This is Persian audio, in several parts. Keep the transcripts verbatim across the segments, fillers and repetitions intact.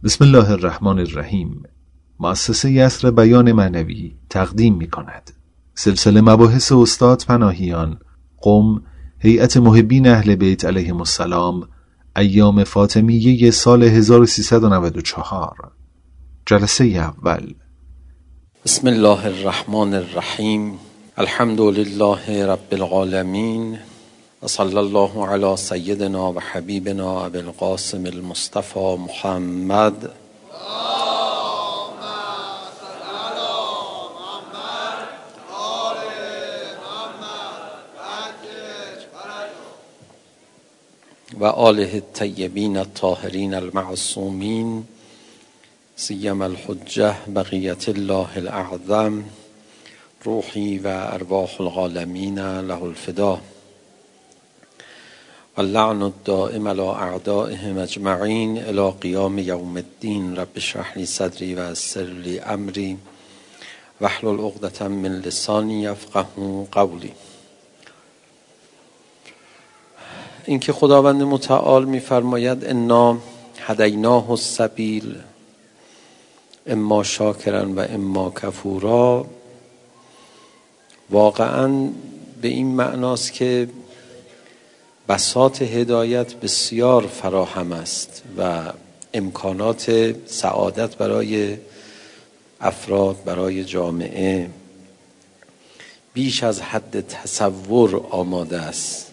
بسم الله الرحمن الرحیم. مؤسسه یسر بیان معنوی تقدیم می کند سلسله مباحث استاد پناهیان، قم، هیئت محبین اهل بیت علیهم السلام، ایام فاطمیه سال هزار و سیصد و نود و چهار. جلسه اول. بسم الله الرحمن الرحیم. الحمد لله رب العالمین و صلی الله علی سیدنا و حبیبنا ابی القاسم المصطفى محمد و آله الطیبین الطاهرین المعصومین سیما الحجة بقیة الله الاعظم روحی و ارواح العالمین له الفدا و اللعن الدائم على اعدائهم اجمعین الى قیام یوم الدین. رب اشرح لی صدری و یسر لی امری واحلل عقدة من لسانی یفقهوا قولی. اینکه خداوند متعال می‌فرماید انا هدیناه السبیل اما شاکرا و اما کفورا، واقعا به این معناست که بساط هدایت بسیار فراهم است و امکانات سعادت برای افراد، برای جامعه بیش از حد تصور آماده است.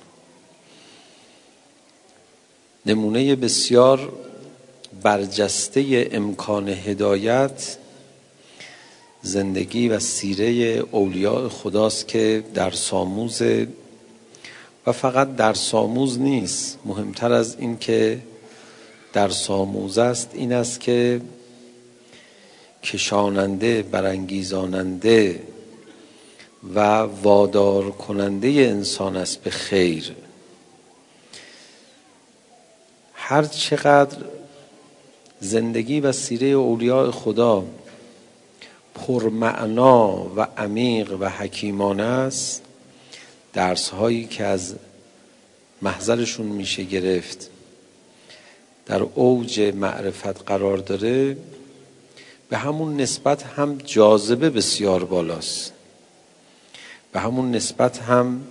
نمونه بسیار برجسته امکان هدایت زندگی و سیره اولیاء خداست که درس آموز و فقط درس آموز نیست، مهمتر از این که درس آموز است این است که کشاننده، برانگیزاننده و وادار کننده انسان است به خیر. هر چقدر زندگی و سیره اولیاء خدا پرمعنا و عمیق و حکیمانه است، درس هایی که از محضرشون میشه گرفت در اوج معرفت قرار داره، به همون نسبت هم جاذبه بسیار بالاست، به همون نسبت هم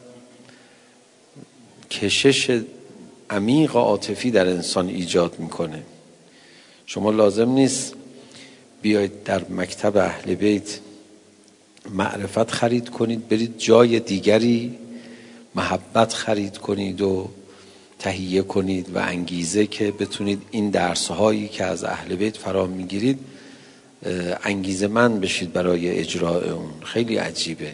کشش عمیق عاطفی در انسان ایجاد میکنه. شما لازم نیست بیاید در مکتب اهل بیت معرفت خرید کنید برید جای دیگری محبت خرید کنید و تهیه کنید و انگیزه که بتونید این درس‌هایی که از اهل بیت فرا میگیرید انگیزه مند بشید برای اجراء اون. خیلی عجیبه.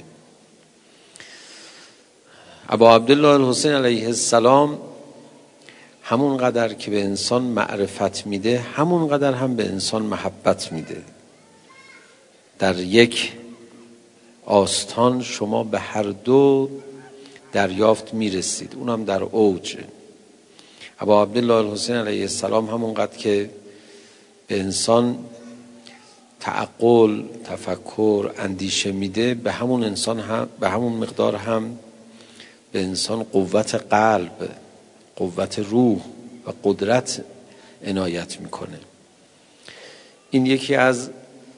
ابا عبدالله الحسین علیه السلام همون قدر که به انسان معرفت میده همون قدر هم به انسان محبت میده. در یک آستان شما به هر دو دریافت میرسید، اونم در اوج. ابا عبدالله الحسین علیه السلام همون قدر که به انسان تعقل، تفکر، اندیشه میده به همون انسان هم به همون مقدار هم به انسان قوت قلب، قوت روح و قدرت عنایت میکنه. این یکی از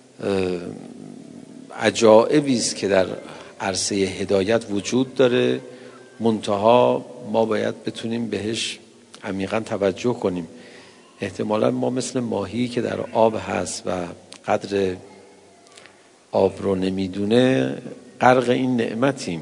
عجایبی است که در عرصه هدایت وجود داره، منتها ما باید بتونیم بهش عمیقا توجه کنیم. احتمالا ما مثل ماهی که در آب هست و قدر آب رو نمیدونه غرق این نعمتیم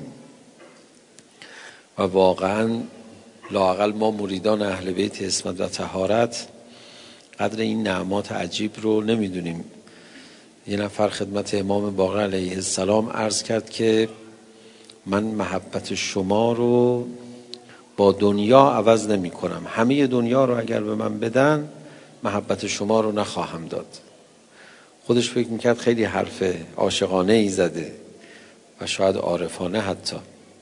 و واقعا لااقل ما مریدان اهل بیت عصمت و طهارت قدر این نعمات عجیب رو نمیدونیم. یه نفر خدمت امام باقر علیه السلام عرض کرد که من محبت شما رو با دنیا عوض نمی کنم، همه دنیا رو اگر به من بدن محبت شما رو نخواهم داد. خودش فکر میکرد خیلی حرف عاشقانه ای زده و شاید عارفانه. حتی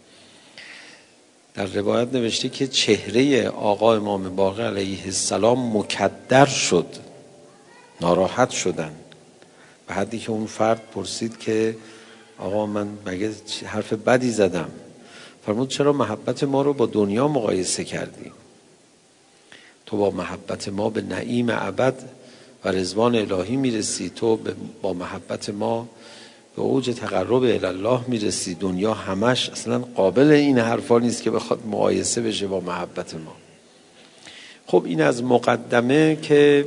در روایت نوشته که چهره آقا امام باقر علیه السلام مکدر شد، ناراحت شدن، به حدی که اون فرد پرسید که آقا من مگه حرف بدی زدم؟ فرمود چرا محبت ما رو با دنیا مقایسه کردی؟ تو با محبت ما به نعیم ابد و رضوان الهی میرسی، تو با محبت ما به اوج تقرب الله میرسی. دنیا همش اصلا قابل این حرفا نیست که بخواد مقایسه بشه با محبت ما. خب این از مقدمه که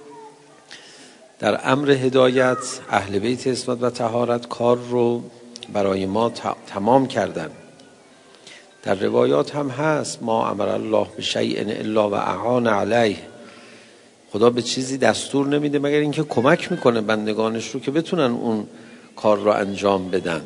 در امر هدایت اهل بیت عصمت و طهارت کار رو برای ما تمام کردن. در روایات هم هست ما امر الله بشیء الا و اعان علیه، خدا به چیزی دستور نمیده مگر اینکه کمک میکنه بندگانش رو که بتونن اون کار رو انجام بدن.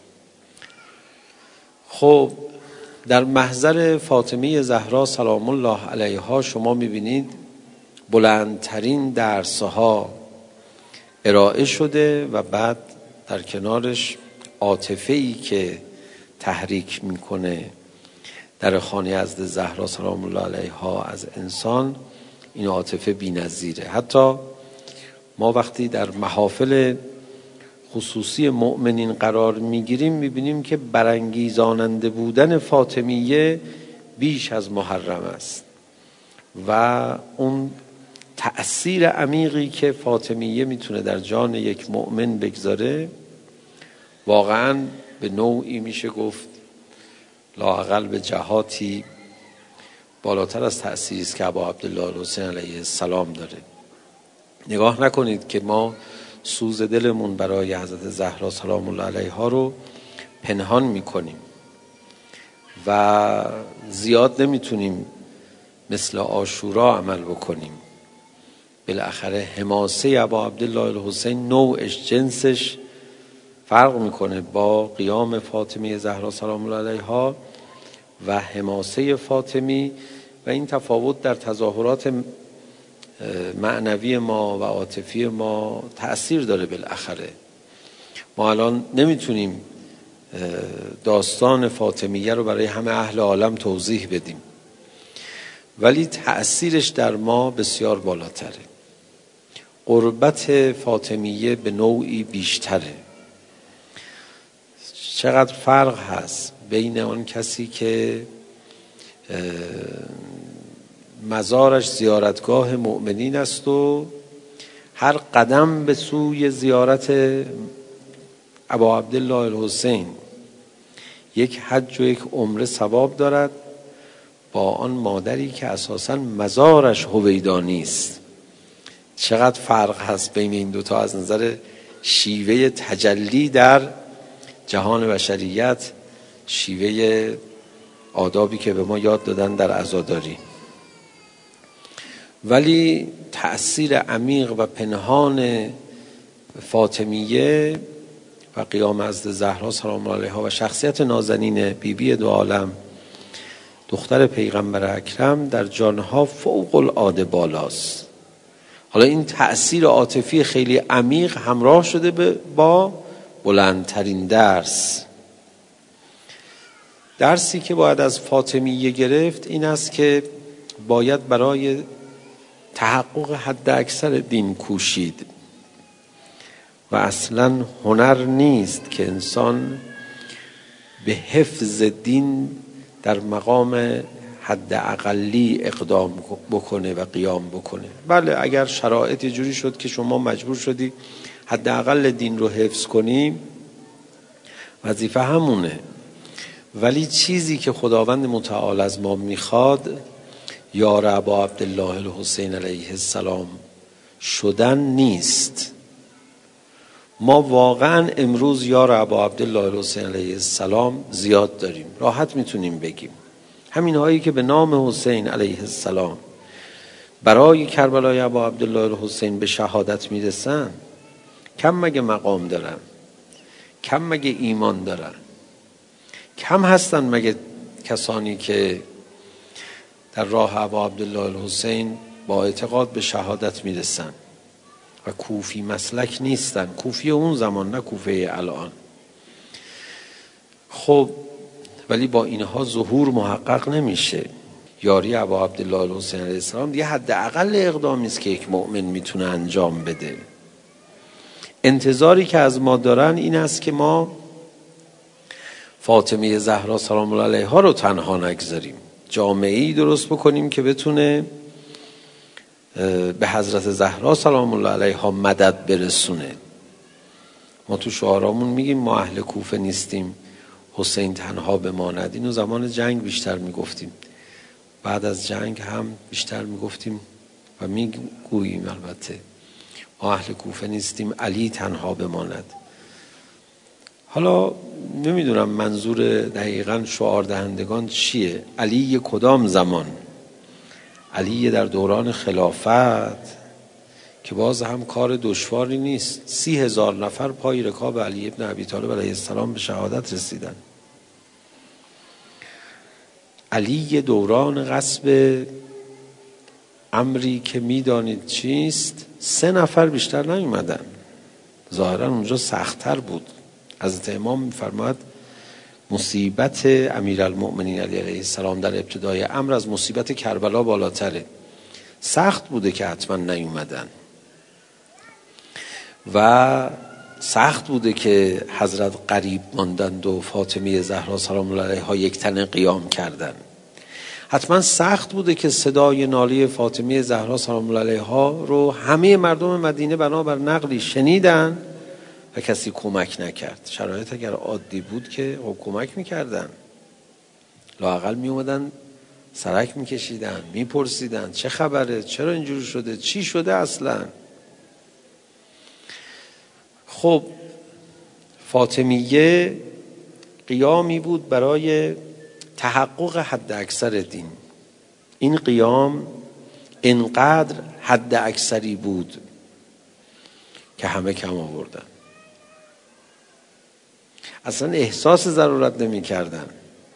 خب در محضر فاطمه زهرا سلام الله علیها شما میبینید بلندترین درسها ارائه شده و بعد در کنارش عاطفه‌ای که تحریک میکنه در خانه حضرت زهرا سلام الله علیها از انسان، این عاطفه بی‌نظیره. حتی ما وقتی در محافل خصوصی مؤمنین قرار میگیریم میبینیم که برانگیزاننده بودن فاطمیه بیش از محرم است و اون تأثیر عمیقی که فاطمیه میتونه در جان یک مؤمن بگذاره واقعاً به نوعی میشه گفت لااقل به جهاتی بالاتر از تأثیری است که ابا عبدالله الحسین علیه السلام داره. نگاه نکنید که ما سوز دلمون برای حضرت زهرا سلام الله علیها رو پنهان میکنیم و زیاد نمیتونیم مثل عاشورا عمل بکنیم. بالاخره حماسه ابا عبدالله الحسین نوعش جنسش فرق میکنه با قیام فاطمه زهرا سلام الله علیها و حماسه فاطمی، و این تفاوت در تظاهرات معنوی ما و عاطفی ما تأثیر داره. بالاخره ما الان نمیتونیم داستان فاطمیه رو برای همه اهل عالم توضیح بدیم، ولی تأثیرش در ما بسیار بالاتره. قربت فاطمیه به نوعی بیشتره. چقدر فرق هست بین آن کسی که مزارش زیارتگاه مؤمنین است و هر قدم به سوی زیارت ابا عبدالله الحسین یک حج و یک عمره ثواب دارد، با آن مادری که اساساً مزارش هویدانی است. چقدر فرق هست بین این دوتا از نظر شیوه تجلی در جهان بشریت، شیوه آدابی که به ما یاد دادن در عزاداری. ولی تأثیر عمیق و پنهان فاطمیه و قیام حضرت زهرا سلام الله علیها و شخصیت نازنین بیبی دو عالم دختر پیغمبر اکرم در جانها فوق العاده بالاست. حالا این تأثیر عاطفی خیلی عمیق همراه شده با بلندترین درس. درسی که باید از فاطمیه گرفت این است که باید برای تحقق حد اکثر دین کوشید و اصلا هنر نیست که انسان به حفظ دین در مقام حد اقلی اقدام بکنه و قیام بکنه. بله اگر شرایط جوری شد که شما مجبور شدی حد اقل دین رو حفظ کنی وظیفه همونه، ولی چیزی که خداوند متعال از ما میخواد یار ابا عبدالله الحسین علیه السلام شدن نیست. ما واقعا امروز یار ابا عبدالله الحسین علیه السلام زیاد داریم، راحت میتونیم بگیم همین هایی که به نام حسین علیه السلام برای کربلای ابا عبدالله الحسین به شهادت میرسن کم مگه مقام دارن؟ کم مگه ایمان دارن؟ کم هستن مگه کسانی که در راه ابا عبدالله الحسین با اعتقاد به شهادت میرسن و کوفی مسلک نیستن؟ کوفی اون زمان نه کوفی الان. خب ولی با اینها ظهور محقق نمیشه. یاری ابا عبدالله الحسین علیه السلام یه حد اقل اقدامی است که یک مؤمن میتونه انجام بده. انتظاری که از ما دارن این است که ما فاطمه زهرا سلام الله علیها رو تنها نگذاریم، جامعه‌ای درست بکنیم که بتونه به حضرت زهرا سلام الله علیها مدد برسونه. ما تو شعارامون میگیم ما اهل کوفه نیستیم حسین تنها بماند. اینو زمان جنگ بیشتر میگفتیم، بعد از جنگ هم بیشتر میگفتیم و میگوییم البته ما اهل کوفه نیستیم علی تنها بماند. حالا نمیدونم منظور دقیقاً شعار دهندگان چیه. علی کدام زمان؟ علی در دوران خلافت که باز هم کار دشواری نیست. سی هزار نفر پای رکاب علی ابن ابی طالب علیه السلام به شهادت رسیدن. علی دوران غصب امری که میدانید چیست، سه نفر بیشتر نیومدن. ظاهرا اونجا سخت‌تر بود. حضرت امام می‌فرماید مصیبت امیرالمؤمنین علی علیه السلام در ابتدای امر از مصیبت کربلا بالاتره. سخت بوده که حتما نیومدن و سخت بوده که حضرت غریب ماندند و فاطمه زهرا سلام الله علیها یک تنه قیام کردند. حتما سخت بوده که صدای ناله فاطمه زهرا سلام الله علیها رو همه مردم مدینه بنابر نقلی شنیدن و کسی کمک نکرد. شرایط اگر عادی بود که کمک میکردن، لااقل میومدن سرک میکشیدن، میپرسیدن چه خبره، چرا اینجوری شده، چی شده اصلا. خب فاطمیه قیامی بود برای تحقق حد اکثر دین. این قیام اینقدر حد اکثری بود که همه کم آوردن، اصلا احساس ضرورت نمی کردن.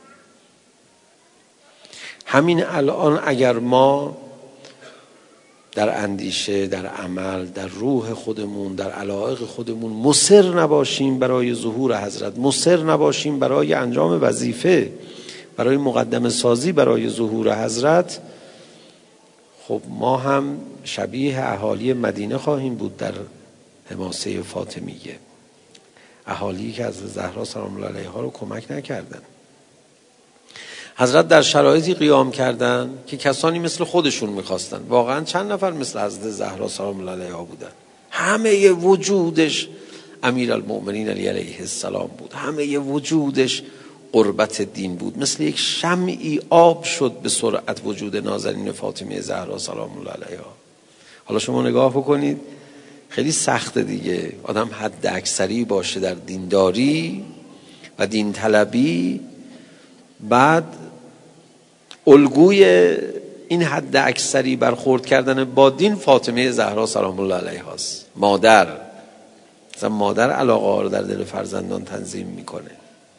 همین الان اگر ما در اندیشه، در عمل، در روح خودمون، در علایق خودمون مصر نباشیم برای ظهور حضرت، مصر نباشیم برای انجام وظیفه، برای مقدمه سازی برای ظهور حضرت، خب ما هم شبیه اهالی مدینه خواهیم بود در حماسه فاطمیه، اهالی که از زهرا سلام الله علیها رو کمک نکردن. حضرت در شرایطی قیام کردن که کسانی مثل خودشون میخواستن. واقعا چند نفر مثل حضرت زهرا سلام الله علیها بودن؟ همه وجودش امیرالمؤمنین علی علیه السلام بود، همه وجودش قربت دین بود. مثل یک شمعی آب شد به سرعت وجود نازنین فاطمه زهرا سلام الله علیها. حالا شما نگاه بکنید، خیلی سخته دیگه آدم حد اکثری باشه در دینداری و دین طلبی، بعد الگوی این حد اکثری برخورد کردن با دین فاطمه زهرا سلام الله علیها است. مادر مثلا مادر علاقه ها رو در دل فرزندان تنظیم میکنه.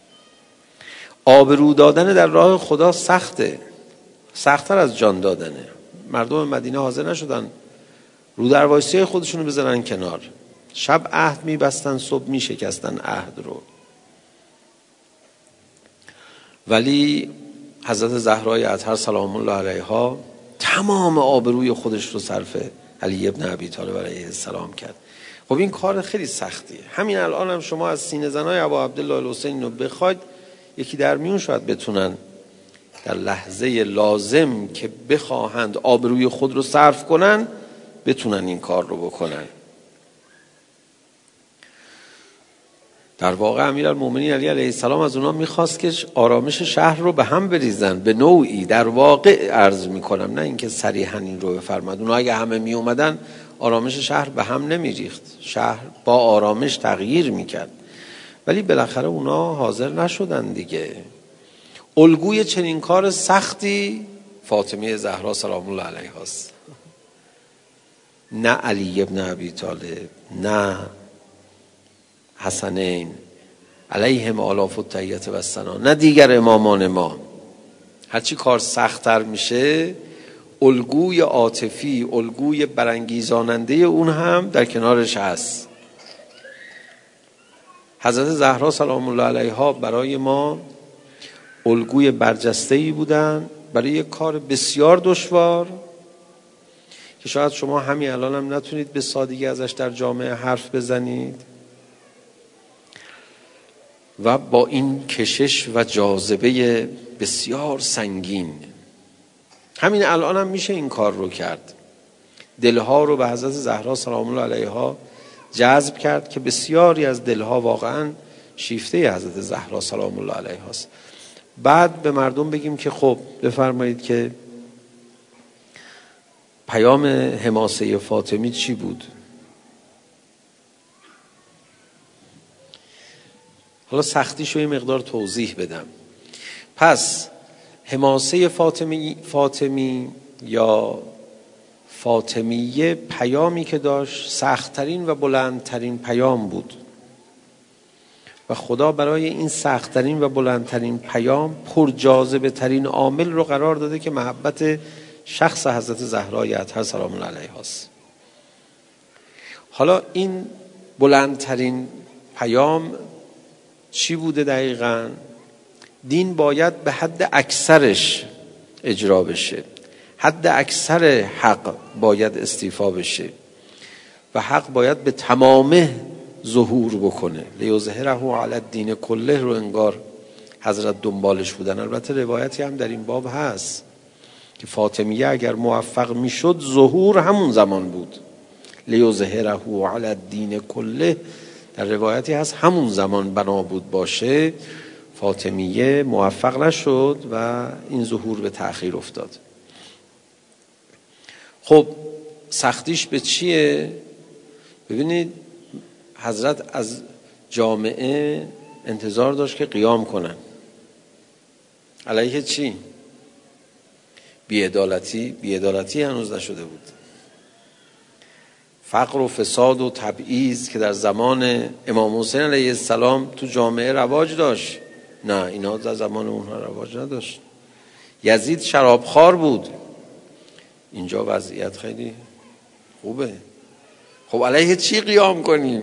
آبرو دادن در راه خدا سخته، سخت‌تر از جان دادنه. مردم مدینه حاضر نشدن رو در وایسی خودشونو بزنن کنار. شب عهد میبستن، صبح میشکستن عهد رو. ولی حضرت زهرای اطهر سلام الله علیها تمام آبروی خودش رو صرف علی ابن ابی طالب علیه السلام کرد. خب این کار خیلی سختیه. همین الان هم شما از سینه زنای ابا عبدالله الحسین رو بخواید، یکی در میون شاید بتونن در لحظه لازم که بخواهند آبروی خود رو صرف کنن بتونن این کار رو بکنن. در واقع امیرالمومنین علی علیه السلام از اونا میخواست که آرامش شهر رو به هم بریزن، به نوعی در واقع عرض میکنم، نه اینکه صریحا این رو بفرماد. اونا اگه همه میومدن آرامش شهر به هم نمیریخت، شهر با آرامش تغییر میکرد. ولی بالاخره اونا حاضر نشدن دیگه. الگوی چنین کار سختی فاطمه زهرا سلام الله علیها است، نه علی ابن ابی طالب، نه حسنین علیهم آلاف التحیة و الثنا، نه دیگر امامان ما. هرچی کار سخت‌تر میشه، الگوی عاطفی، الگوی برانگیزاننده اون هم در کنارش هست. حضرت زهرا سلام الله علیها برای ما الگوی برجسته‌ای بودن برای یک کار بسیار دشوار که شاید شما همین الان هم نتونید به سادگی ازش در جامعه حرف بزنید، و با این کشش و جاذبه بسیار سنگین همین الان هم میشه این کار رو کرد. دلها رو به حضرت زهرا سلام الله علیها جذب کرد که بسیاری از دلها واقعا شیفته حضرت زهرا سلام الله علیها است. بعد به مردم بگیم که خب بفرمایید که پیام حماسه فاطمی چی بود؟ حالا سختیشو یه مقدار توضیح بدم. پس حماسه فاطمی فاطمی یا فاطمیه پیامی که داشت سخت‌ترین و بلندترین پیام بود و خدا برای این سخت‌ترین و بلندترین پیام پر جاذبه ترین عامل رو قرار داده که محبت شخص حضرت زهرای اطهر سلام الله علیها است. حالا این بلندترین پیام چی بوده دقیقاً؟ دین باید به حد اکثرش اجرا بشه، حد اکثر حق باید استیفا بشه و حق باید به تمامه ظهور بکنه. لیظهره علی الدین کله رو انگار حضرت دنبالش بودن. البته روایتی هم در این باب هست که فاطمیه اگر موفق میشد ظهور همون زمان بود. لیظهره علی الدین کله در روایتی هست همون زمان بنا بود باشه. فاطمیه موفق نشد و این ظهور به تأخیر افتاد. خب سختیش به چیه؟ ببینید حضرت از جامعه انتظار داشت که قیام کنن. علیه چی؟ بی‌عدالتی. بی‌عدالتی هنوز نشده بود. فقر و فساد و تبعیض که در زمان امام حسین علیه السلام تو جامعه رواج داشت، نه اینا در زمان اونها رواج نداشت. یزید شرابخوار بود. اینجا وضعیت خیلی خوبه. خب علیه چی قیام کنیم؟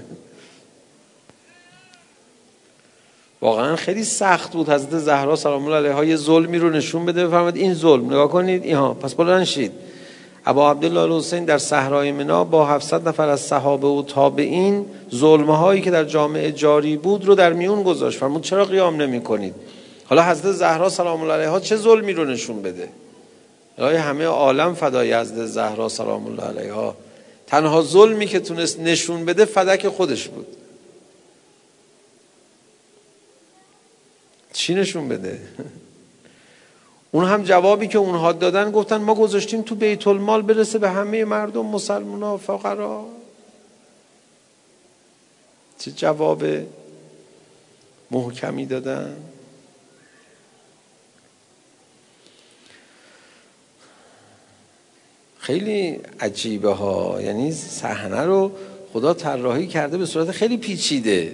واقعا خیلی سخت بود حضرت زهرا سلام الله علیها یه ظلمی رو نشون بده، بفرمایید این ظلم نگاه کنید اینها پس بلند شید. ابا عبدالله الحسین در صحرای منی با هفتصد نفر از صحابه و تابعین ظلم‌هایی که در جامعه جاری بود رو در میون گذاشت. فرمود چرا قیام نمی‌کنید؟ حالا حضرت زهرا سلام الله علیها چه ظلمی رو نشون بده؟ الهی همه عالم فدای حضرت زهرا سلام الله علیها. تنها ظلمی که تونست نشون بده فدک خودش بود. چی نشون بده؟ اون هم جوابی که اونها دادن گفتن ما گذاشتیم تو بیت المال برسه به همه مردم مسلمان‌ها و فقرا. چه جواب محکمی دادن؟ خیلی عجیبه ها. یعنی صحنه رو خدا طراحی کرده به صورت خیلی پیچیده.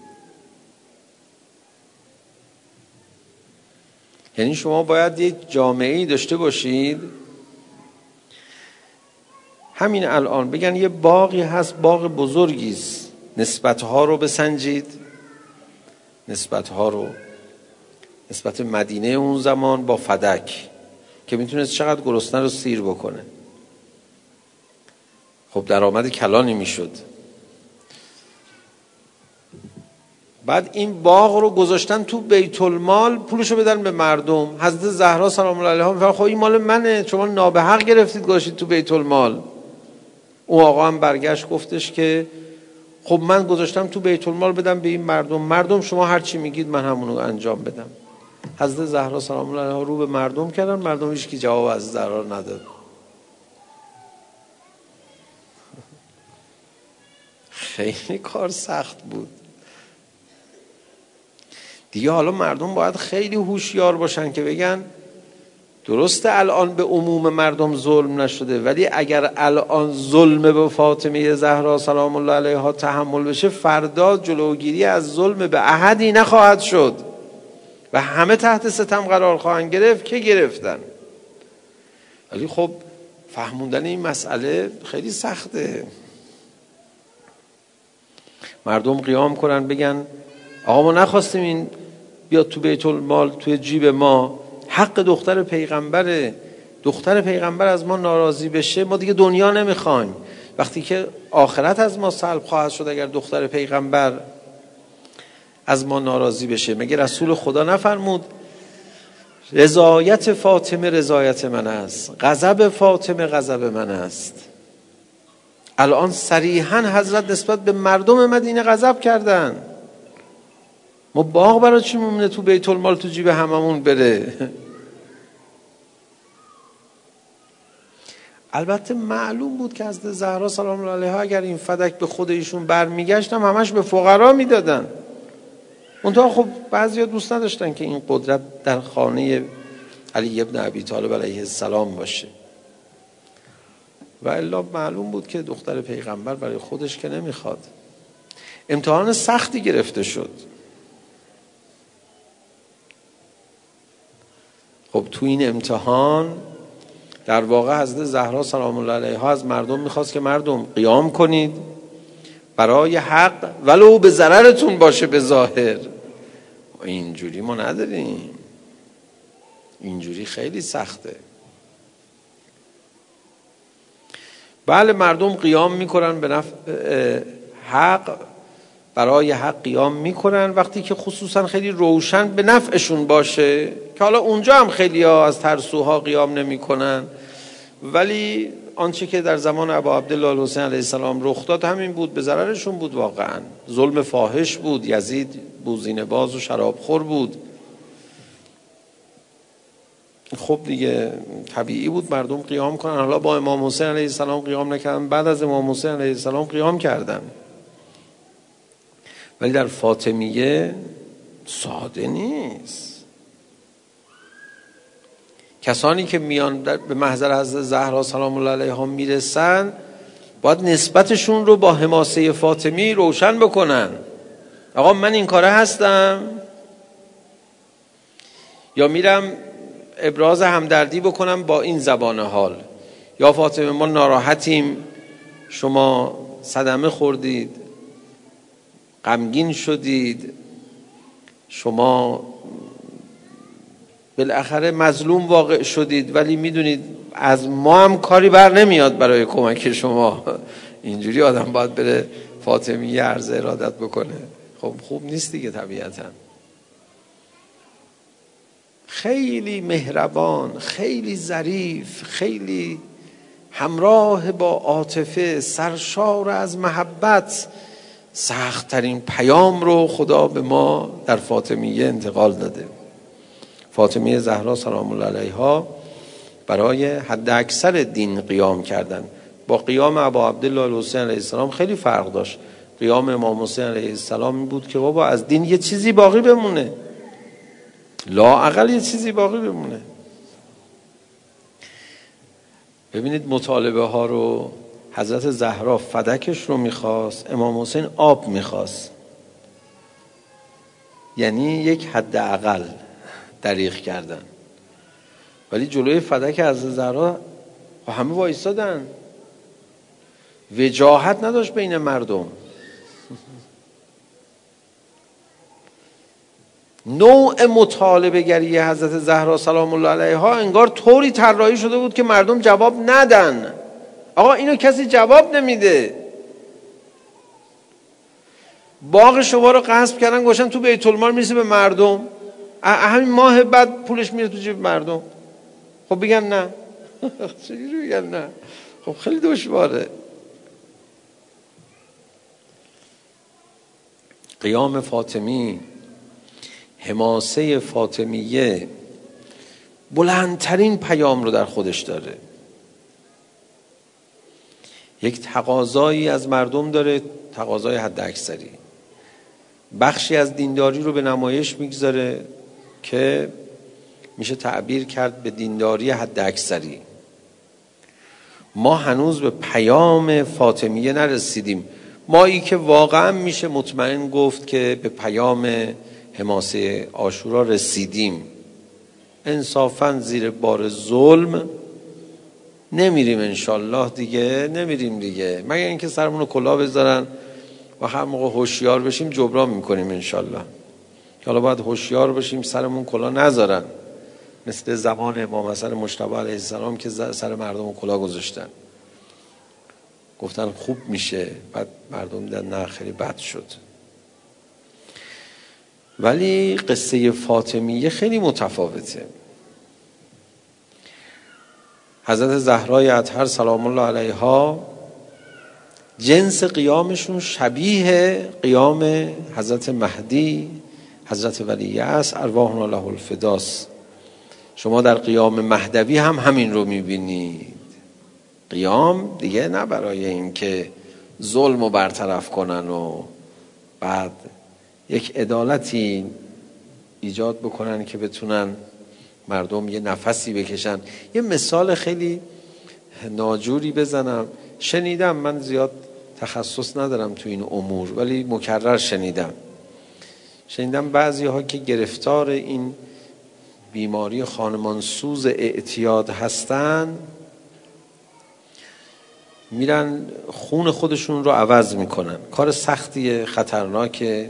یعنی شما باید یک جامعه‌ای داشته باشید همین الان بگن یه باغی هست، باغ بزرگی است، نسبت‌ها رو بسنجید، نسبت‌ها رو، نسبت مدینه اون زمان با فدک که میتونست چقدر گرسنه رو سیر بکنه. خب درآمد کلانی میشد. بعد این باغ رو گذاشتن تو بیت المال، پولشو بدن به مردم. حضرت زهرا سلام الله علیها میگه خب این مال منه، شما نابحق گرفتید گذاشتید تو بیت المال. اون آقا هم برگشت گفتش که خب من گذاشتم تو بیت المال بدم به این مردم، مردم شما هر چی میگید من همونو انجام بدم. حضرت زهرا سلام الله علیها رو به مردم کردن، مردم هیچ کی جواب از زهرا نداد. خیلی کار سخت بود دیگه. حالا مردم باید خیلی هوشیار باشن که بگن درسته الان به عموم مردم ظلم نشده، ولی اگر الان ظلم به فاطمه زهرا سلام الله علیها تحمل بشه، فردا جلوگیری از ظلم به احدی نخواهد شد و همه تحت ستم قرار خواهند گرفت که گرفتن. ولی خب فهموندن این مسئله خیلی سخته. مردم قیام کنن بگن آقا ما نخواستیم این بیاد تو بیت المال، توی جیب ما، حق دختر پیغمبره، دختر پیغمبر از ما ناراضی بشه ما دیگه دنیا نمیخوایم. وقتی که آخرت از ما سلب خواهد شد اگر دختر پیغمبر از ما ناراضی بشه، مگه رسول خدا نفرمود رضایت فاطمه رضایت من است، غضب فاطمه غضب من است؟ الان صریحاً حضرت نسبت به مردم مدینه غضب کردن. ما باغ برای چی میمونه تو بیت المال تو جیب هممون بره؟ البته معلوم بود که حضرت زهرا سلام الله علیها اگر این فدک به خود ایشون برمیگشت هم همش به فقرا میدادن. اونطور خب بعضیا دوست نداشتن که این قدرت در خانه علی ابن ابی طالب علیه السلام باشه، و الا معلوم بود که دختر پیغمبر برای خودش که نمیخواد. امتحان سختی گرفته شد. خب تو این امتحان در واقع حضرت زهرا سلام الله علیها از مردم میخواست که مردم قیام کنید برای حق ولو به ضررتون باشه به ظاهر. اینجوری ما نداریم، اینجوری خیلی سخته. بله مردم قیام میکنن به نفع حق، برای حق قیام میکنن وقتی که خصوصا خیلی روشن به نفعشون باشه، که حالا اونجا هم خیلی ها از ترسوها قیام نمیکنن، ولی آنچه که در زمان ابا عبدالله الحسین علیه السلام رخ داد همین بود، به ضررشون بود. واقعا ظلم فاحش بود، یزید بوزینه باز و شرابخور بود. خب دیگه طبیعی بود مردم قیام کنن. حالا با امام حسین علیه السلام قیام نکردن، بعد از امام حسین علیه السلام قیام کردن. ولی در فاطمیه ساده نیست. کسانی که میان به محضر حضرت زهرا سلام الله علیها میرسن باید نسبتشون رو با حماسه فاطمی روشن بکنن. آقا من این کاره هستم، یا میرم ابراز همدردی بکنم با این زبان حال، یا فاطمه ما ناراحتیم، شما صدمه خوردید، غمگین شدید، شما بالاخره مظلوم واقع شدید، ولی میدونید از ما هم کاری بر نمیاد برای کمک شما. اینجوری آدم باید بره فاطمیه عرض ارادت بکنه. خب خوب نیست دیگه طبیعتا. خیلی مهربان، خیلی ظریف، خیلی همراه با عاطفه، سرشار از محبت، سخت‌ترین پیام رو خدا به ما در فاطمیه انتقال داده. فاطمیه زهرا سلام الله علیها برای حد اکثر دین قیام کردن. با قیام ابا عبدالله الحسین علیه السلام خیلی فرق داشت. قیام امام حسین علیه السلام این بود که بابا از دین یه چیزی باقی بمونه، لااقل یه چیزی باقی بمونه. ببینید مطالبه ها رو، حضرت زهرا فدکش رو میخواست، امام حسین آب میخواست، یعنی یک حد اقل دریغ کردن. ولی جلوی فدک حضرت زهرا همه وایستادن، وجاهت نداشت بین مردم. نوع مطالبه گری حضرت زهرا سلام الله علیها انگار طوری طراحی شده بود که مردم جواب ندن. آقا اینو کسی جواب نمیده. باغ شما رو غصب کردن، گوشن تو بیت المال میرسه به مردم، همین ماه بعد پولش میره تو جیب مردم. خب بگن نه. چجوری بگن نه؟ خب خیلی دشواره. قیام فاطمی، حماسه فاطمیه بلندترین پیام رو در خودش داره. یک تقاضایی از مردم داره، تقاضای حد اکثری. بخشی از دینداری رو به نمایش میگذاره که میشه تعبیر کرد به دینداری حد اکثری. ما هنوز به پیام فاطمیه نرسیدیم. مایی که واقعا میشه مطمئن گفت که به پیام حماسه عاشورا رسیدیم. انصافاً زیر بار ظلم نمیریم انشالله دیگه، نمیریم دیگه، مگر اینکه سرمون رو کلاه بذارن و هر موقع هوشیار بشیم جبران میکنیم انشالله. حالا باید هوشیار باشیم سرمون کلاه نذارن، مثل زمان امام حسن مجتبی علیه السلام که سر مردم کلاه گذاشتن، گفتن خوب میشه، بعد مردم دیدن نه خیلی بد شد. ولی قصه فاطمیه خیلی متفاوته. حضرت زهرای اطهر سلام الله علیها جنس قیامشون شبیه قیام حضرت مهدی، حضرت ولی عصر ارواحنا له الفداست. شما در قیام مهدوی هم همین رو میبینید. قیام دیگه نه برای این که ظلم رو برطرف کنن و بعد یک عدالتی ایجاد بکنن که بتونن مردم یه نفسی بکشن. یه مثال خیلی ناجوری بزنم. شنیدم، من زیاد تخصص ندارم تو این امور ولی مکرر شنیدم شنیدم بعضی ها که گرفتار این بیماری خانمانسوز اعتیاد هستن میرن خون خودشون رو عوض میکنن. کار سختیه، خطرناکه،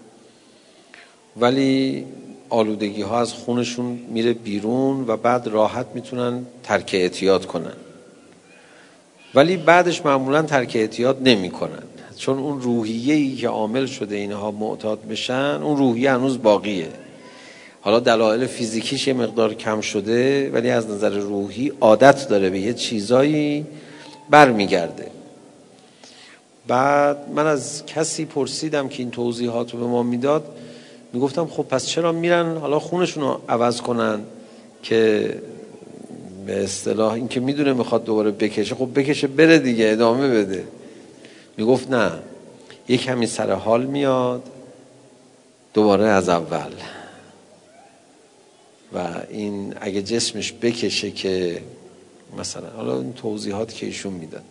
ولی آلودگی ها از خونشون میره بیرون و بعد راحت میتونن ترک اعتیاد کنن. ولی بعدش معمولا ترک اعتیاد نمی کنن، چون اون روحیه‌ای که عامل شده اینها معتاد بشن اون روحیه هنوز باقیه. حالا دلایل فیزیکیش یه مقدار کم شده ولی از نظر روحی عادت داره به یه چیزایی برمیگرده. بعد من از کسی پرسیدم که این توضیحات رو به ما میداد، میگفتم خب پس چرا میرن حالا خونشون رو عوض کنن که به اصطلاح این که میدونه میخواد دوباره بکشه، خب بکشه بره دیگه، ادامه بده. میگفت نه، یک کمی سر حال میاد دوباره از اول و این اگه جسمش بکشه که مثلا حالا این توضیحات که ایشون میداد.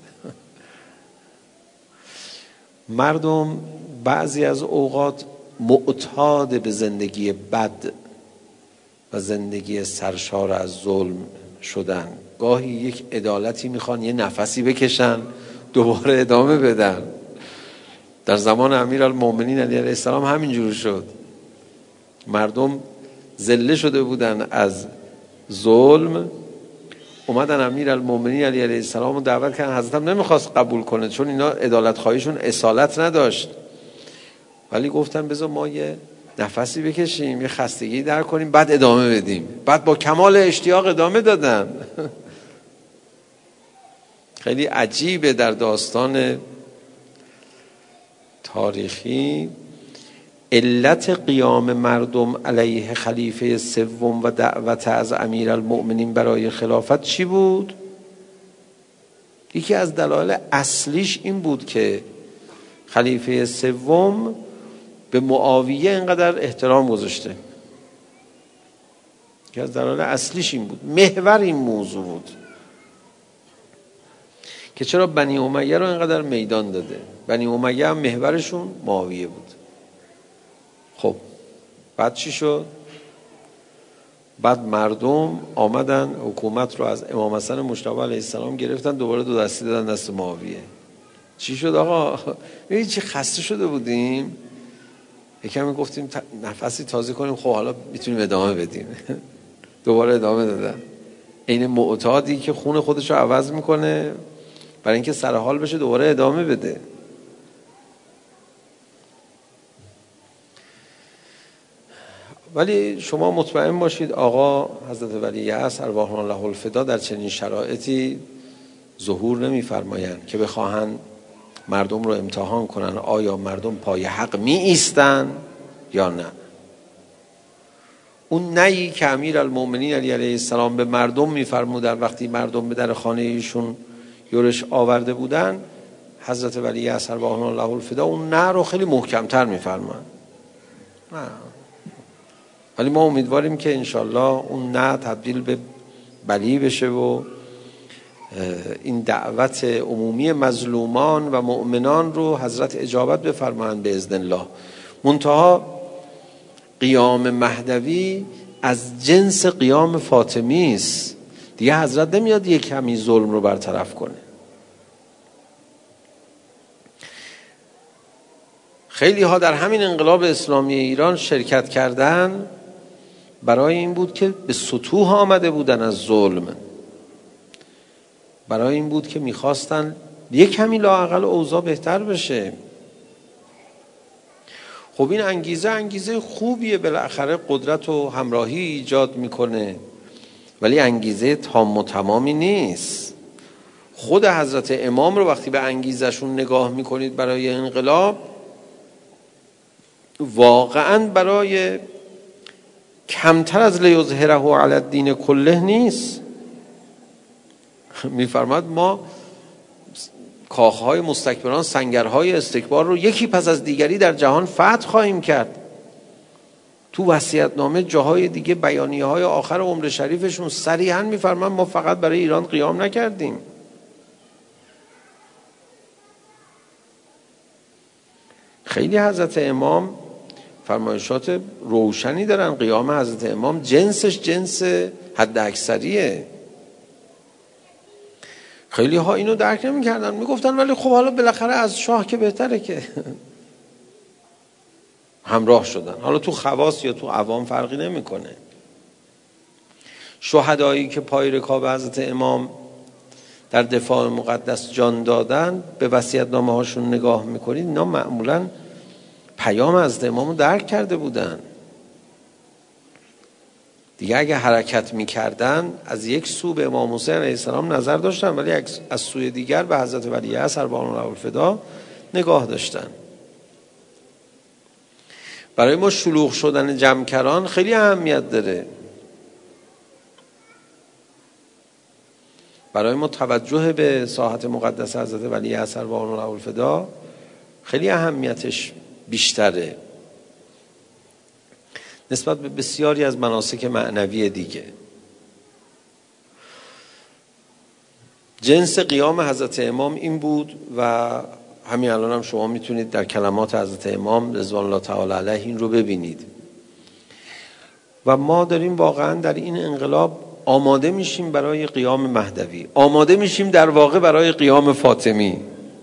مردم بعضی از اوقات معتاد به زندگی بد و زندگی سرشار از ظلم شدن. گاهی یک عدالتی میخوان یه نفسی بکشن دوباره ادامه بدن. در زمان امیرالمومنین علیه السلام همینجور شد. مردم ذله شده بودن از ظلم، اومدن امیرالمومنین علیه السلام رو دعوت کردن. حضرت هم نمیخواست قبول کنه چون اینا عدالت خواهیشون اصالت نداشت، ولی گفتن بذار ما یه نفسی بکشیم، یه خستگی در کنیم، بعد ادامه بدیم. بعد با کمال اشتیاق ادامه دادن. خیلی عجیبه در داستان تاریخی علت قیام مردم علیه خلیفه سوم و دعوت از امیرالمؤمنین برای خلافت چی بود؟ یکی از دلایل اصلیش این بود که خلیفه سوم به معاویه اینقدر احترام گذاشته. یکی از دلایل اصلیش این بود، محور این موضوع بود که چرا بنی امیه رو اینقدر میدان داده. بنی امیه هم محورشون معاویه بود. خب بعد چی شد؟ بعد مردم آمدن حکومت رو از امام حسن مجتبی علیه السلام گرفتن، دوباره دو دستی دادن دست معاویه. چی شد آقا؟ ببین چی خسته شده بودیم، یکمی گفتیم نفسی تازه کنیم، خب حالا میتونیم ادامه بدیم. دوباره ادامه دادن. این معتادی که خون خودش رو عوض میکنه برای اینکه سر حال بشه دوباره ادامه بده. ولی شما مطمئن باشید آقا حضرت ولی عصر ارواحنا له الفدا در چنین شرایطی ظهور نمی‌فرمایند که بخواهن مردم رو امتحان کنن آیا مردم پای حق می ایستن یا نه. اون نهی که امیرالمومنین علیه السلام به مردم می‌فرمود در وقتی مردم به در خانه ایشون یورش آورده بودن، حضرت ولی عصر ارواحنا له الفدا اون نه رو خیلی محکم‌تر می‌فرمایند. نه، ولی ما امیدواریم که انشالله اون نه تبدیل به بلی بشه و این دعوت عمومی مظلومان و مؤمنان رو حضرت اجابت بفرمایند باذن الله. منتها قیام مهدوی از جنس قیام فاطمی است دیگه. حضرت نمیاد یک کمی ظلم رو برطرف کنه. خیلی ها در همین انقلاب اسلامی ایران شرکت کردن برای این بود که به سطوح آمده بودن از ظلم، برای این بود که میخواستن یک کمی لااقل اوضاع بهتر بشه. خب این انگیزه انگیزه خوبیه، بالاخره قدرت و همراهی ایجاد میکنه، ولی انگیزه تام و تمامی نیست. خود حضرت امام رو وقتی به انگیزشون نگاه میکنید برای انقلاب، واقعا برای کمتر از لیظهره علی الدین کله نیست. میفرماد ما کاخهای مستکبران، سنگرهای استکبار رو یکی پس از دیگری در جهان فتح خواهیم کرد. تو وصیت‌نامه جاهای دیگه بیانیه های آخر عمر شریفشون صریحاً میفرمان ما فقط برای ایران قیام نکردیم. خیلی حضرت امام فرمایشات روشنی دارن. قیام حضرت امام جنسش جنس حد اکثریه. خیلی ها اینو درک نمی کردن، می گفتن ولی خب حالا بالاخره از شاه که بهتره که همراه شدن. حالا تو خواص یا تو عوام فرقی نمی کنه. شهدایی که پای رکاب حضرت امام در دفاع مقدس جان دادن، به وصیت‌نامه هاشون نگاه میکنید، اینا معمولاً پیام حضرت امام رو درک کرده بودن دیگه. اگه حرکت میکردن از یک سو به امام حسین علیه السلام نظر داشتن، ولی از سوی دیگر به حضرت ولیعصر ارواح الفدا نگاه داشتن. برای ما شلوغ شدن جمکران خیلی اهمیت داره. برای ما توجه به ساحت مقدس حضرت ولیعصر ارواح الفدا خیلی اهمیتش بیشتره نسبت به بسیاری از مناسک معنوی دیگه. جنس قیام حضرت امام این بود و همین الان هم شما میتونید در کلمات حضرت امام رضوان الله تعالی علیه این رو ببینید. و ما داریم واقعا در این انقلاب آماده میشیم برای قیام مهدوی، آماده میشیم در واقع برای قیام فاطمی.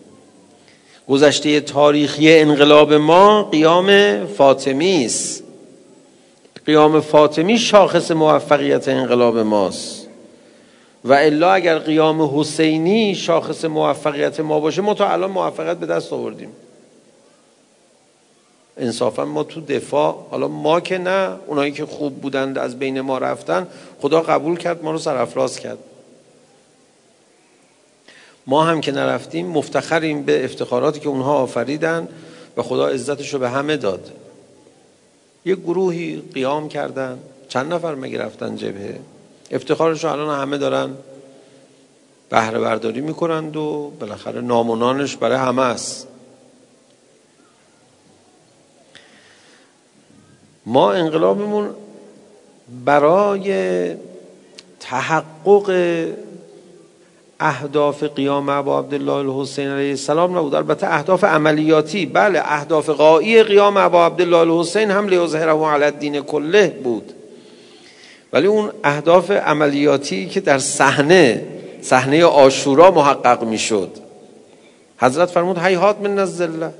گذشته تاریخی انقلاب ما قیام فاطمی است. قیام فاطمی شاخص موفقیت انقلاب ماست و الا اگر قیام حسینی شاخص موفقیت ما باشه، ما تا الان موفقیت به دست آوردیم. انصافا ما تو دفاع، حالا ما که نه، اونایی که خوب بودند از بین ما رفتن، خدا قبول کرد، ما رو سرافراز کرد. ما هم که نرفتیم مفتخریم به افتخاراتی که اونها آفریدن و خدا عزتش رو به همه داد. یک گروهی قیام کردن، چند نفر مگه رفتن جبهه، افتخارش رو الان همه دارن بهره برداری میکنند و بالاخره نام و نانش برای همه است. ما انقلابمون برای تحقق اهداف قیام ابا عبدالله الحسین علیه السلام نبود. البته اهداف عملیاتی، بله، اهداف غایی قیام ابا عبدالله الحسین هم لیظهره علی الدین کله بود، ولی اون اهداف عملیاتی که در صحنه صحنه عاشورا محقق میشد، حضرت فرمود هیهات من الذله.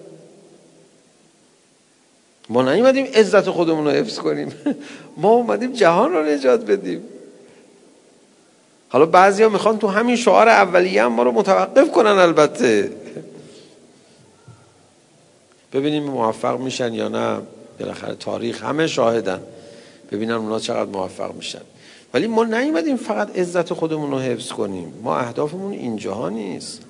ما نیومدیم عزت خودمون رو حفظ کنیم، ما اومدیم جهان رو نجات بدیم. حالا بعضیا میخوان تو همین شعار اولیه هم ما رو متوقف کنن. البته ببینیم موفق میشن یا نه، بالاخره تاریخ همه شاهدن، ببینن اونا چقدر موفق میشن. ولی ما نیومدیم فقط عزت خودمون رو حفظ کنیم، ما اهدافمون اینجاها نیست.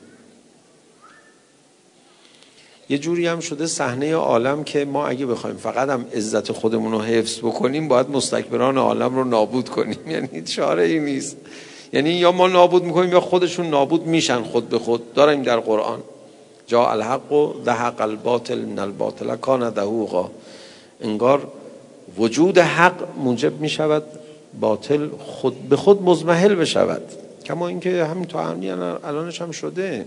یه جوری هم شده صحنه عالم که ما اگه بخوایم فقط هم عزت خودمون رو حفظ بکنیم، باید مستکبران عالم رو نابود کنیم. یعنی چاره ای نیست، یعنی یا ما نابود میکنیم یا خودشون نابود میشن خود به خود. داریم در قرآن جاء الحق و ذهق الباطل ان الباطل کان زهوقا، انگار وجود حق موجب میشود باطل خود به خود مضمحل بشود، کما اینکه همین تا الانش هم شده.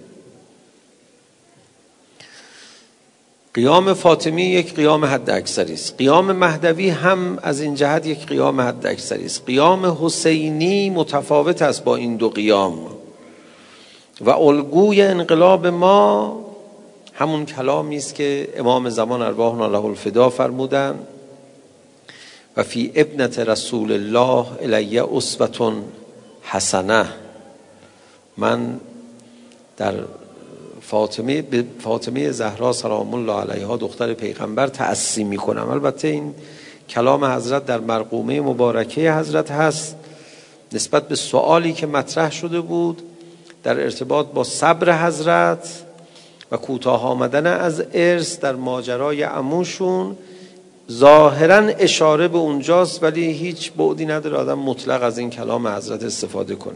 قیام فاطمی یک قیام حد اکثری است. قیام مهدوی هم از این جهت یک قیام حد اکثری است. قیام حسینی متفاوت است با این دو قیام و الگوی انقلاب ما همون کلامی است که امام زمان ارواح الله الفدا فرمودن و فی ابنت رسول الله الی اسوة حسنه. من در فاطمه به فاطمه زهرا سلام الله علیها دختر پیغمبر تأسی می کنم. البته این کلام حضرت در مرقومه مبارکه حضرت هست نسبت به سوالی که مطرح شده بود در ارتباط با صبر حضرت و کوتاه آمدن از ارث در ماجرای عموشون ظاهراً اشاره به اونجاست، ولی هیچ بعدی نداره آدم مطلق از این کلام حضرت استفاده کنه.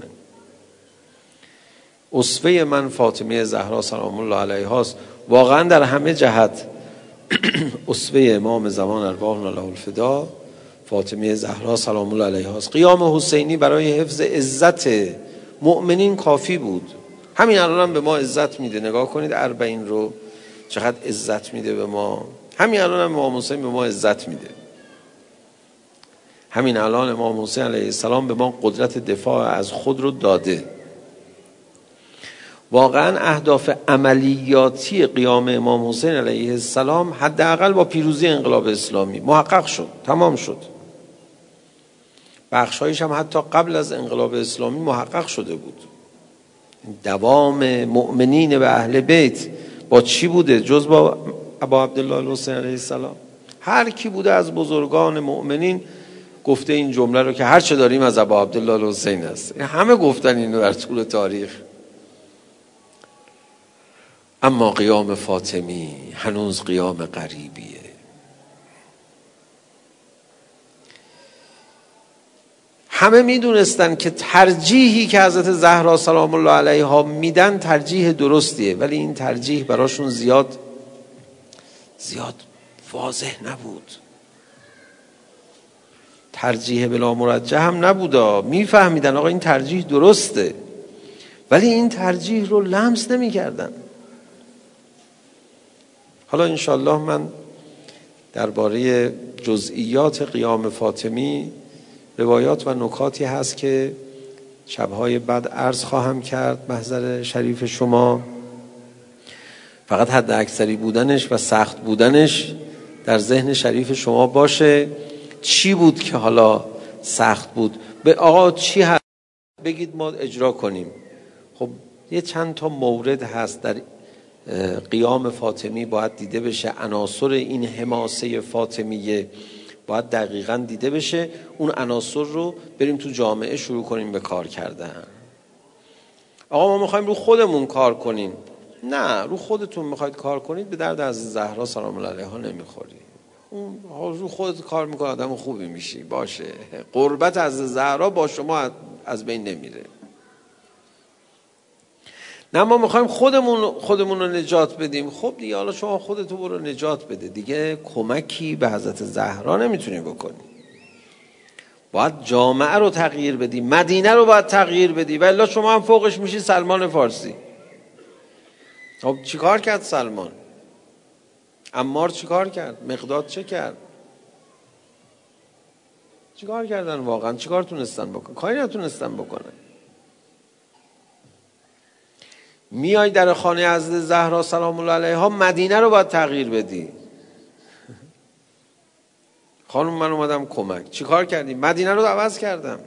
اسوه من فاطمه زهرا سلام الله علیها است. واقعاً در همه جهت اسوه امام زمان ارواحنا له الفدا فاطمه زهرا سلام الله علیها است. قیام حسینی برای حفظ عزت مؤمنین کافی بود. همین الان هم به ما عزت میده. نگاه کنید اربعین رو چقدر عزت میده به ما. همین الان هم امام حسین به ما عزت میده. همین الان امام حسین علیه السلام به ما قدرت دفاع از خود رو داده. واقعا اهداف عملیاتی قیام امام حسین علیه السلام حداقل با پیروزی انقلاب اسلامی محقق شد، تمام شد. بخشایش هم حتی قبل از انقلاب اسلامی محقق شده بود. دوام مؤمنین به اهل بیت با چی بوده جز با ابا عبدالله الحسین علیه السلام؟ هر کی بوده از بزرگان مؤمنین گفته این جمله رو که هر چه داریم از ابا عبدالله الحسین است. همه گفتن اینو در طول تاریخ. اما قیام فاطمی هنوز قیام غریبیه. همه میدونستن که ترجیحی که حضرت زهرا سلام الله علیها میدن ترجیح درستیه، ولی این ترجیح براشون زیاد زیاد واضح نبود. ترجیح بلا مرجح هم نبودا. میفهمیدن آقا این ترجیح درسته، ولی این ترجیح رو لمس نمی کردن. حالا انشالله من درباره جزئیات قیام فاطمی روایات و نکاتی هست که شبهای بعد عرض خواهم کرد محضر شریف شما. فقط حد اکثری بودنش و سخت بودنش در ذهن شریف شما باشه. چی بود که حالا سخت بود؟ به آقا چی هست بگید ما اجرا کنیم. خب یه چند تا مورد هست در قیام فاطمی باید دیده بشه. عناصر این حماسه فاطمیه باید دقیقاً دیده بشه. اون عناصر رو بریم تو جامعه شروع کنیم به کار کردن. آقا ما میخوایم رو خودمون کار کنیم. نه، رو خودتون میخواید کار کنید به درد از زهرا سلام الله علیها نمیخوری. اون رو خودت کار میکنه آدم خوبی میشی باشه. قربت از زهرا با شما از بین نمیره. نه ما میخوایم خودمون خودمون رو نجات بدیم. خب دیگه حالا شما خودتو برو نجات بده دیگه. کمکی به حضرت زهرا نمیتونی بکنی. باید جامعه رو تغییر بدی، مدینه رو باید تغییر بدی، ولی شما هم فوقش میشی سلمان فارسی. خب چیکار کرد سلمان؟ عمار چیکار کرد؟ مقداد چه کرد؟ چیکار کردن واقعا؟ چیکار تونستن بکنن؟ کاری نتونستن بکنن. میای در خانه حضرت زهرا سلام الله علیها مدینه رو باید تغییر بدی. خانم من اومدم کمک. چیکار کردی؟ مدینه رو عوض کردم.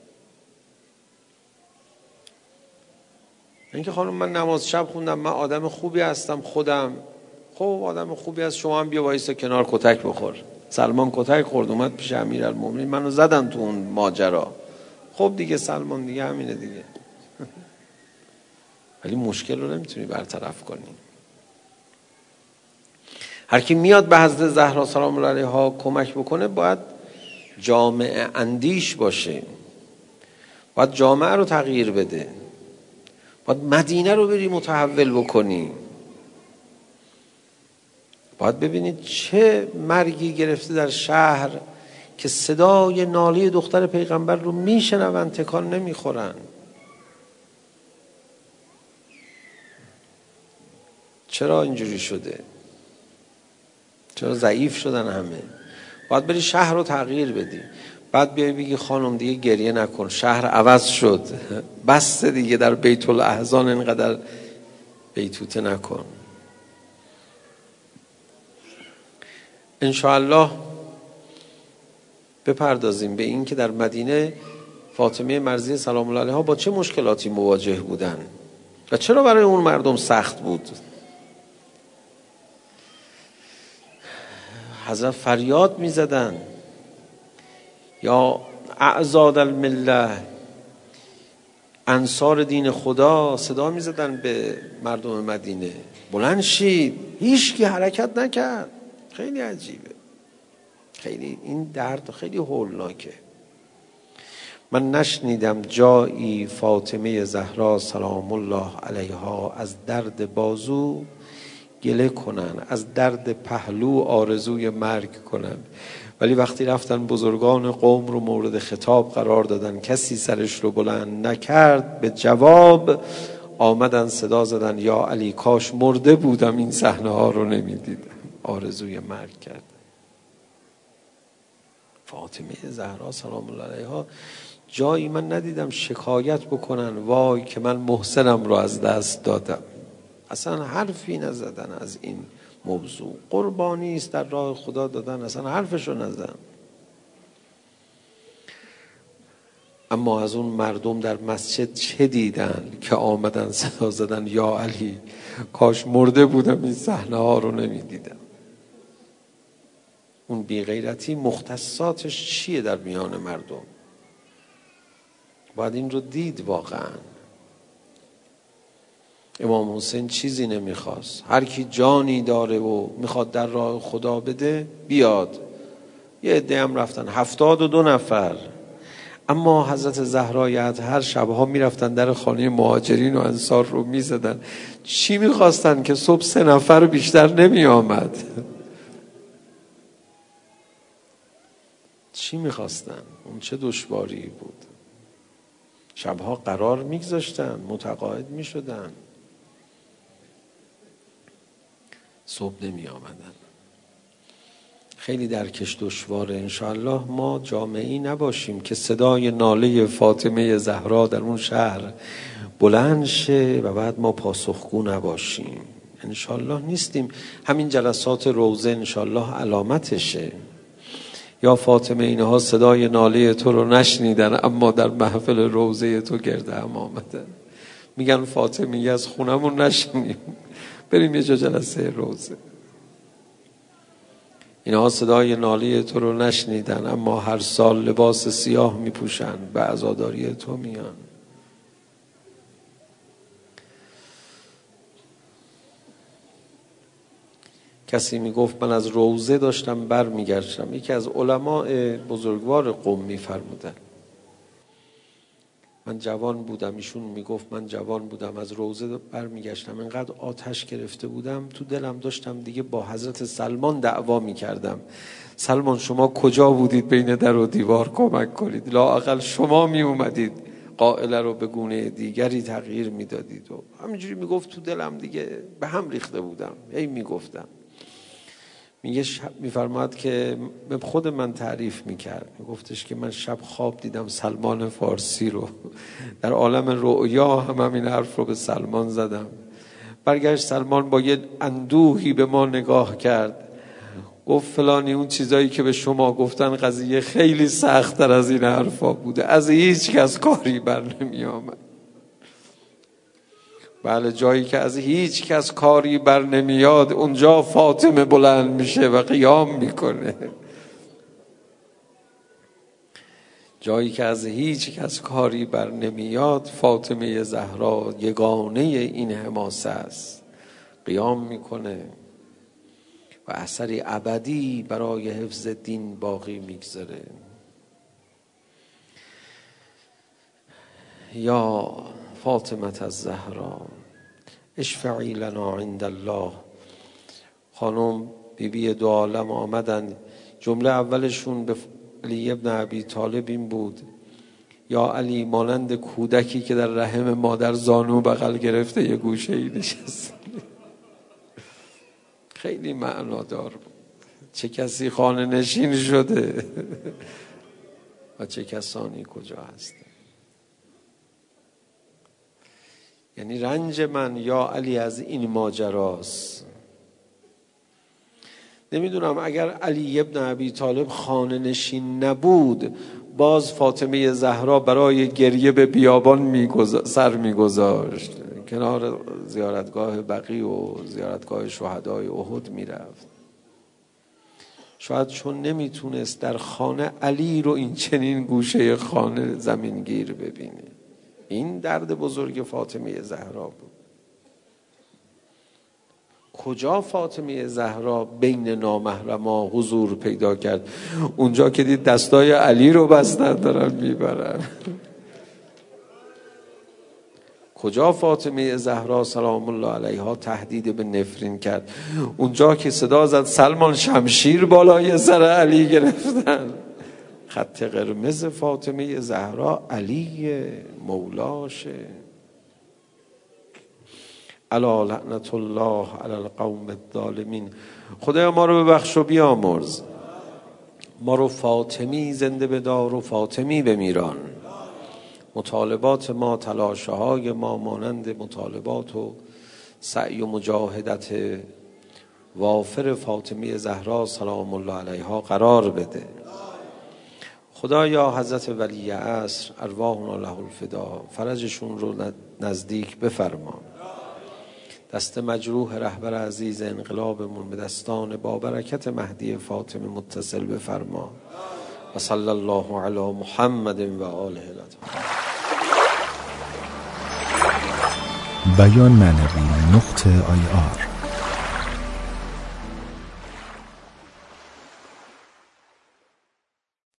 اینکه خانم من نماز شب خوندم، من آدم خوبی هستم خودم. خب آدم خوبی هست، شما هم بیا وایسا کنار کتک بخور. سلمان کتک خورد اومد پیش امیرالمومنین منو زدن تو اون ماجرا. خب دیگه سلمان دیگه همینه دیگه. ولی مشکل رو نمیتونی برطرف کنی. هر کی میاد به حضرت زهرا سلام الله علیها کمک بکنه باید جامعه اندیش باشه، باید جامعه رو تغییر بده، باید مدینه رو بری متحول بکنی. باید ببینید چه مرگی گرفته در شهر که صدای ناله دختر پیغمبر رو میشنون تکان نمیخورن. چرا اینجوری شده؟ چرا ضعیف شدن همه؟ باید بری شهر رو تغییر بدی. بعد بیای بگی خانم دیگه گریه نکن، شهر عوض شد، بس دیگه در بیت الاحزان اینقدر بیتوته نکن. انشاءالله بپردازیم به این که در مدینه فاطمه مرضیه سلام الله علیها با چه مشکلاتی مواجه بودن و چرا برای اون مردم سخت بود. حضرت فریاد می زدن یا اعزاد المله انصار دین خدا صدا می زدن به مردم مدینه بلند شید، هیچ کی حرکت نکرد. خیلی عجیبه، خیلی این درد خیلی هولناکه. من نشنیدم جایی فاطمه زهرا سلام الله علیها از درد بازو گله کنن، از درد پهلو آرزوی مرگ کنن، ولی وقتی رفتن بزرگان قوم رو مورد خطاب قرار دادن، کسی سرش رو بلند نکرد، به جواب آمدن صدا زدن یا علی کاش مرده بودم این صحنه ها رو نمیدیدم. آرزوی مرگ کرد. فاطمه زهرا سلام الله علیها جایی من ندیدم شکایت بکنن وای که من محسنم رو از دست دادم. اصلا حرفی نزدن از این موضوع. قربانی است در راه خدا دادن، اصلا حرفشو نزدن. اما از اون مردم در مسجد چه دیدن که آمدن صدا زدن یا علی کاش مرده بودم این صحنه ها رو نمیدیدم. اون بیغیرتی مختصاتش چیه در میان مردم؟ باید این رو دید. واقعا امام حسین چیزی نمیخواست. هر کی جانی داره و میخواد در راه خدا بده بیاد. یه عده هم رفتن، هفتاد و دو نفر. اما حضرت زهرای اطهر شبها میرفتن در خانه مهاجرین و انصار رو میزدن. چی میخواستن که صبح سه نفر بیشتر نمی آمد؟ چی میخواستن؟ اون چه دشواری بود. شبها قرار میگذاشتن، متقاعد میشدن، صبح نمی آمدن. خیلی درکش دشواره. انشاءالله ما جامعه‌ای نباشیم که صدای ناله فاطمه زهرا در اون شهر بلند شه و بعد ما پاسخگو نباشیم. انشاءالله نیستیم. همین جلسات روزه انشاءالله علامتشه. یا فاطمه اینها صدای ناله تو رو نشنیدن اما در محفل روزه تو گرده هم آمدن. میگن فاطمی از خونمون نشنیم، بریم یه جا جلسه روزه. اینها صدای ناله تو رو نشنیدن اما هر سال لباس سیاه میپوشن، به عزاداری تو میان. کسی میگفت من از روزه داشتم بر میگشتم. یکی از علماء بزرگوار قم میفرمودن من جوان بودم، ایشون میگفت من جوان بودم از روزه بر میگشتم، انقدر آتش گرفته بودم تو دلم داشتم دیگه با حضرت سلمان دعوا میکردم. سلمان شما کجا بودید بین در و دیوار کمک کنید؟ لااقل شما میومدید قائله رو به گونه دیگری تغییر میدادید. و همینجوری میگفت تو دلم دیگه به هم ریخته بودم. هی میگفتم. میگه میفرماد که به خود من تعریف میکرد، میگفتش که من شب خواب دیدم سلمان فارسی رو، در عالم رؤیا هم همین حرف رو به سلمان زدم. برگشت سلمان با یه اندوهی به ما نگاه کرد، گفت فلانی اون چیزایی که به شما گفتن قضیه خیلی سخت‌تر از این حرفا بوده، از هیچ کس کاری بر نمی آمد. بله، جایی که از هیچ کس کاری بر نمیاد اونجا فاطمه بلند میشه و قیام میکنه. جایی که از هیچ کس کاری بر نمیاد فاطمه زهرا یگانه این حماسه است، قیام میکنه و اثری ابدی برای حفظ دین باقی میگذاره. یا فاطمه الزهرا اشفعی لنا عند الله. خانم بی بی دو عالم آمدن، جمله اولشون به علی ابن ابی طالب این بود یا علی مانند کودکی که در رحم مادر زانو بغل گرفته یه گوشه ای نشسته. خیلی معنادار بود. چه کسی خانه نشین شده و چه کسانی کجا هست. یعنی رنج من یا علی از این ماجراست. نمیدونم اگر علی ابن ابی طالب خانه نشین نبود باز فاطمه زهرا برای گریه به بیابان میگذار... سر میگذاشت، کنار زیارتگاه بقیع و زیارتگاه شهدای احد میرفت. شاید چون نمیتونست در خانه علی رو این چنین گوشه خانه زمینگیر ببینه. این درد بزرگ فاطمه زهرا بود. کجا فاطمه زهرا بین نامحرما حضور پیدا کرد؟ اونجا که دید دستای علی رو بستن دارن میبرن. کجا فاطمه زهرا سلام الله علیها تهدید به نفرین کرد؟ اونجا که صدا زد سلمان شمشیر بالای سر علی گرفتن. خط قرمز فاطمه زهرا علی مولاشه. الا لعنت الله علی القوم الظالمین. خدایا ما رو ببخش و بیامرز، ما رو فاطمی زنده بدار و فاطمی بمیران. مطالبات ما، تلاشه های ما مانند مطالبات و سعی و مجاهدت وافر فاطمه زهرا سلام الله علیها قرار بده. خدایا حضرت ولی عصر ارواحنا له الفدا، فرجشون رو نزدیک بفرما. دست مجروح رهبر عزیز انقلابمون به دستان با برکت مهدی فاطمه متصل بفرما. و صلی الله علی محمد و آله الاطهار. بیان معنوی نقطه آی آر